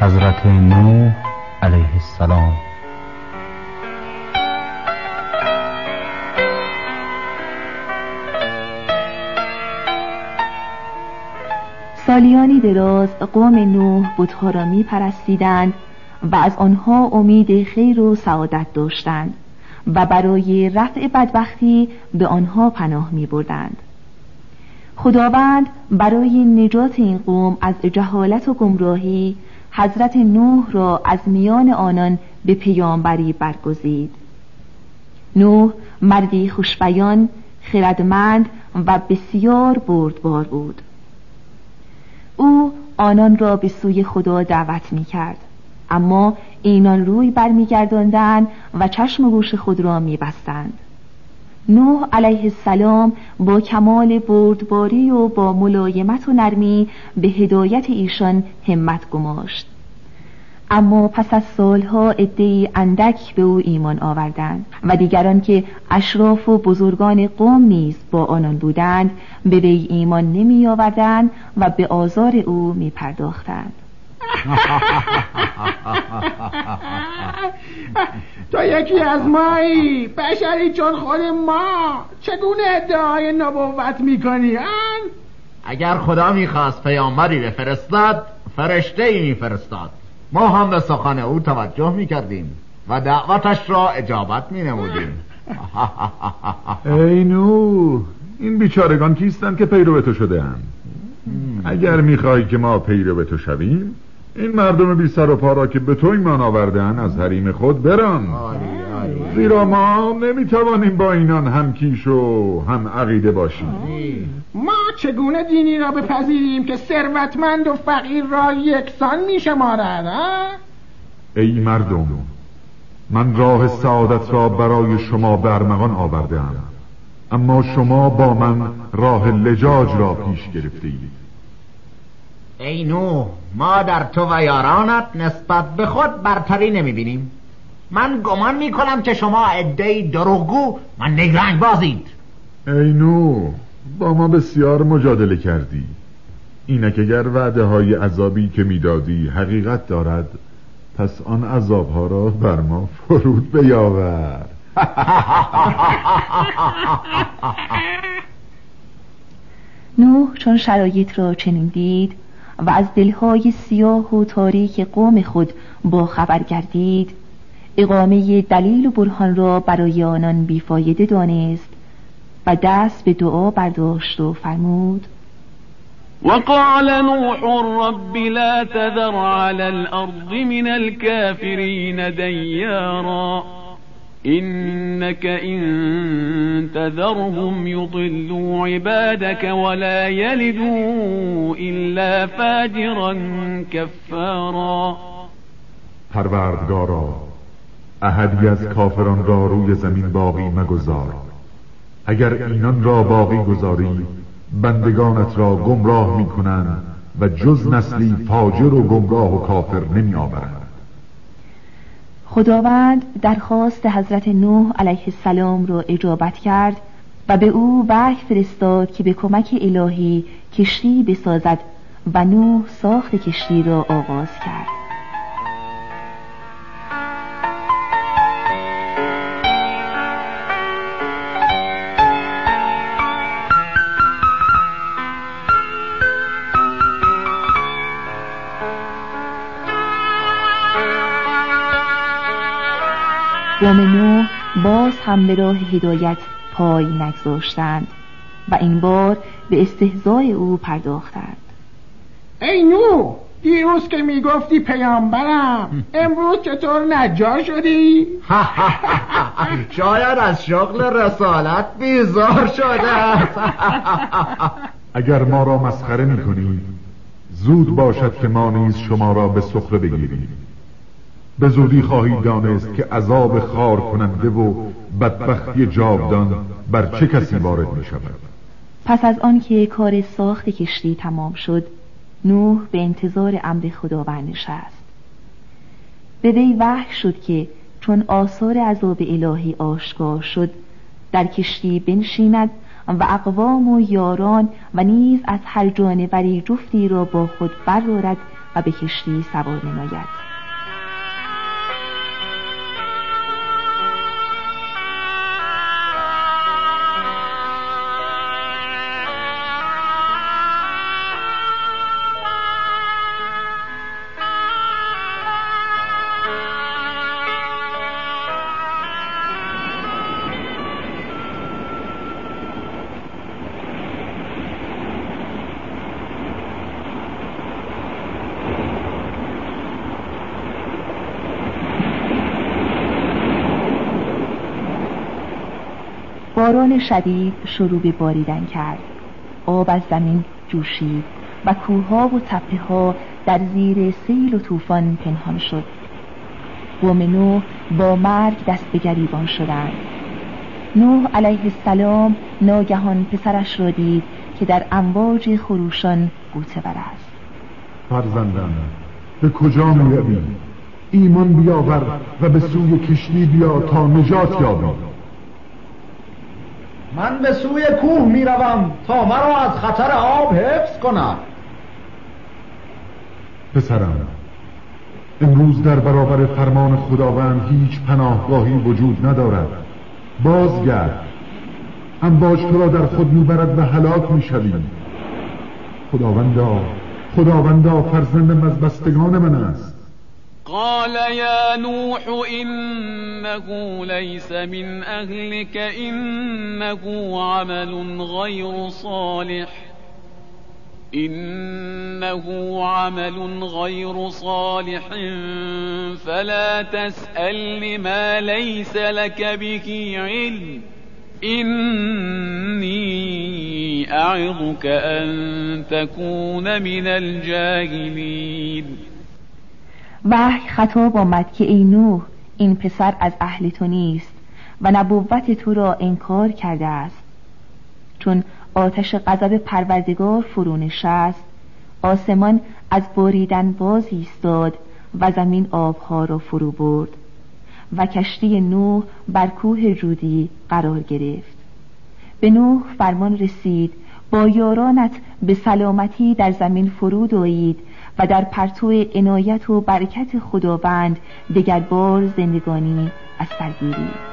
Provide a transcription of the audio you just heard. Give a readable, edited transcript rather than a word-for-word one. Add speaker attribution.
Speaker 1: حضرت نوح علیه السلام.
Speaker 2: سالیانی دراز قوم نوح بت‌ها را می‌پرستیدند و از آنها امید خیر و سعادت داشتند و برای رفع بدبختی به آنها پناه می‌بردند. خداوند برای نجات این قوم از جهالت و گمراهی حضرت نوح را از میان آنان به پیامبری برگزید. نوح مردی خوشبیان، خردمند و بسیار بردبار بود. او آنان را به سوی خدا دعوت می‌کرد، اما اینان روی برمیگرداندند و چشم و گوش خود را می‌بستند. نوح علیه السلام با کمال بردباری و با ملایمت و نرمی به هدایت ایشان همت گماشت. اما پس از سالها عده‌ای اندک به او ایمان آوردند و دیگران که اشراف و بزرگان قوم نیز با آنان بودند به وی ایمان نمی آوردند و به آزار او می پرداختند.
Speaker 3: تو یکی از مایی، بشری چون خود ما، چگونه ادعای نبوت میکنی؟
Speaker 4: اگر خدا میخواست پیامبری بفرستد، فرشته ای میفرستاد. ما هم به سخن او توجه میکردیم و دعوتش را اجابت مینمودیم.
Speaker 5: ای نوح، این بیچارگان کیستند که پیرو تو شده اند؟ اگر میخوای که ما پیرو تو شویم، این مردم بی سر و پا را که به تو ایمان آوردن از حریم خود بران. زیرا ما نمیتوانیم با اینان هم کیش و هم عقیده باشیم.
Speaker 3: ما چگونه دینی را بپذیریم که ثروتمند و فقیر را یکسان میشمارد؟
Speaker 5: ای مردم، من راه سعادت را برای شما به ارمغان آورده‌ام، اما شما با من راه لجاج را پیش گرفته اید.
Speaker 4: ای نوح، ما در تو و یارانت نسبت به خود برتری نمیبینیم. من گمان میکنم که شما عده‌ای دروغگو و نیرنگ بازید.
Speaker 5: ای نوح، با ما بسیار مجادله کردی. اینک اگر وعده های عذابی که میدادی حقیقت دارد، پس آن عذابها را بر ما فرود بیاور.
Speaker 2: نوح چون شرایط را چنین دید و از دلهای سیاه و تاریک قوم خود با خبر گردید، اقامه دلیل و برهان را برای آنان بیفایده دانست و دست به دعا برداشت و فرمود:
Speaker 6: وقال نوح رب لا تذر على الأرض من الكافرين ديارا إنك إن تذرهم يضلوا عبادك ولا يلدوا إلا فاجرا كفارا.
Speaker 5: پروردگارا، احدی از کافران را روی زمین باقی مگذار. اگر اینان را باقی گذاری، بندگانت را گمراه میکنند و جز نسلی فاجر و گمراه و کافر نمی آورند.
Speaker 2: خداوند درخواست حضرت نوح علیه السلام را اجابت کرد و به او وحی فرستاد که به کمک الهی کشتی بسازد و نوح ساخت کشتی را آغاز کرد. قوم نوح باز هم به راه هدایت پای نگذاشتند و این بار به استهزای او پرداختند.
Speaker 3: ای نوح، دیروز که میگفتی پیامبرم، امروز چطور نجار شدی؟
Speaker 4: شاید از شغل رسالت بیزار شده است.
Speaker 5: اگر ما را مسخره میکنید، زود باشد که ما نیز شما را به سخره بگیریم. به زودی خواهید دانست که عذاب خار کننده و بدبختی جاودان بر چه کسی وارد می شود.
Speaker 2: پس از آن که کار ساخت کشتی تمام شد، نوح به انتظار امر خداوند نشست. به وی وحی شد که چون آثار عذاب الهی آشکار شد، در کشتی بنشیند و اقوام و یاران و نیز از هر جانوری جفتی را با خود بردارد و به کشتی سوار نماید. باران شدید شروع به باریدن کرد. آب از زمین جوشید و کوه‌ها و تپه‌ها در زیر سیل و طوفان پنهان شد. قوم نوح با مرگ دست به گریبان شدند. نوح علیه السلام ناگهان پسرش را دید که در امواج خروشان غوطه‌ور است.
Speaker 5: فرزندم، به کجا می‌روی؟ ایمان بیاور و به سوی کشتی بیا تا نجات یابی.
Speaker 4: من به سوی کوه می روم تا مرا از خطر آب حفظ کند.
Speaker 5: پسرم، امروز در برابر فرمان خداوند هیچ پناهگاهی وجود ندارد. بازگرد، امواج تو را در خود میبرد و هلاک میشوی. خداوندا فرزندم از بستگان من است.
Speaker 6: قال يا نوح إنه ليس من أهلك إنه عمل غير صالح فلا تسأل ما ليس لك به علم إني أعظك أن تكون من الجاهلين.
Speaker 2: وحی خطاب آمد که ای نوح، این پسر از اهل تو نیست و نبوت تو را انکار کرده است. چون آتش غضب پروردگار فرو نشست، آسمان از باریدن باز ایستاد و زمین آبها را فرو برد و کشتی نوح بر کوه جودی قرار گرفت. به نوح فرمان رسید با یارانت به سلامتی در زمین فرود آیید و در پرتو عنایت و برکت خداوند دگربار زندگانی از سر گیرید.